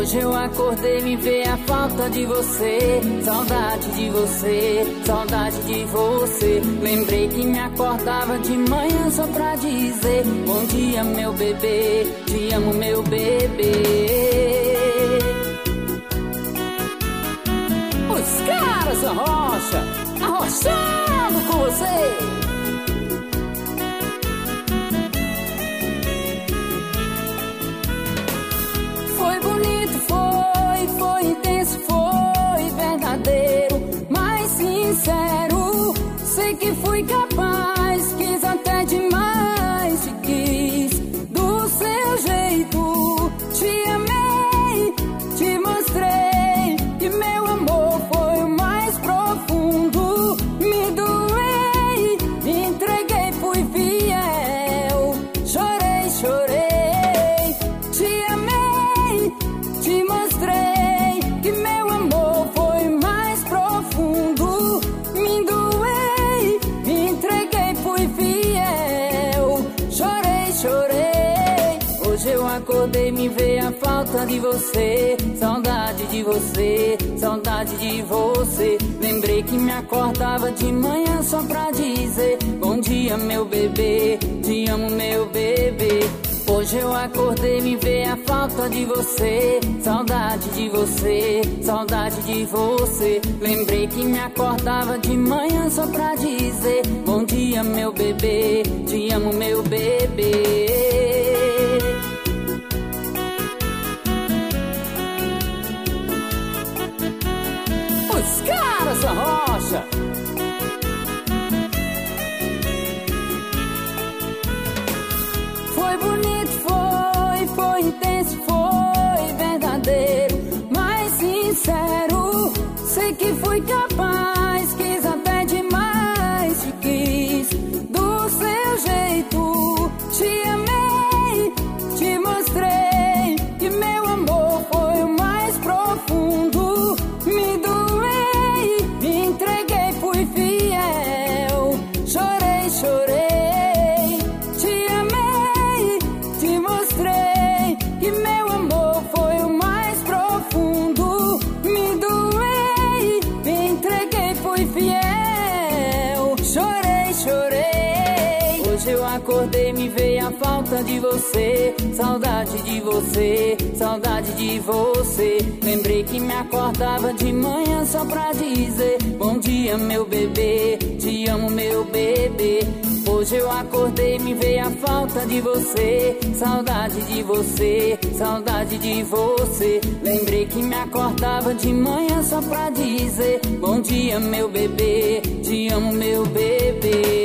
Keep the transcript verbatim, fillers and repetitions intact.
Hoje eu acordei, me veio a falta de você. Saudade de você, saudade de você. Lembrei que me acordava de manhã só pra dizer: bom dia, meu bebê, te amo, meu bebê. Os caras da rocha, arrochando com você. Foi bonito, foi, foi intenso, foi verdadeiro, mas sincero. Sei que fui capaz, quis até demais, te quis do seu jeito. Te amei, te mostrei que meu amor foi o mais profundo. Me doei, me entreguei, fui fiel. Chorei, chorei, te amei, te mostrei que meu amor foi mais profundo. Me doei, me entreguei, fui fiel. Chorei, chorei. Hoje eu acordei, me veio a falta de você. Saudade de você, saudade de você. Lembrei que me acordava de manhã só pra dizer: bom dia, meu bebê, te amo, meu bebê. Hoje eu acordei, me veio a falta de você. Saudade de você, saudade de você. Lembrei que me acordava de manhã só pra dizer: bom dia, meu bebê, te amo, meu bebê. Os caras da rocha. Foi bonito, foi, foi intenso, foi verdadeiro, mas sincero. Sei que fui capaz, quis até demais, te quis do seu jeito. Te amei, te mostrei que meu amor foi o mais profundo. Me doei, me entreguei, fui fiel. Chorei, chorei, te amei, te mostrei que meu amor foi o mais profundo. Me doei, me entreguei, fui fiel. Chorei, chorei. Hoje eu acordei, me veio a falta de você. Saudade de você, saudade de você. Lembrei que me acordava de manhã só pra dizer: bom dia, meu bebê, te amo, meu bebê. Hoje eu acordei, me veio a falta de você. Saudade de você, saudade de você. Lembrei que me acordava de manhã só pra dizer: bom dia, meu bebê, te amo, meu bebê.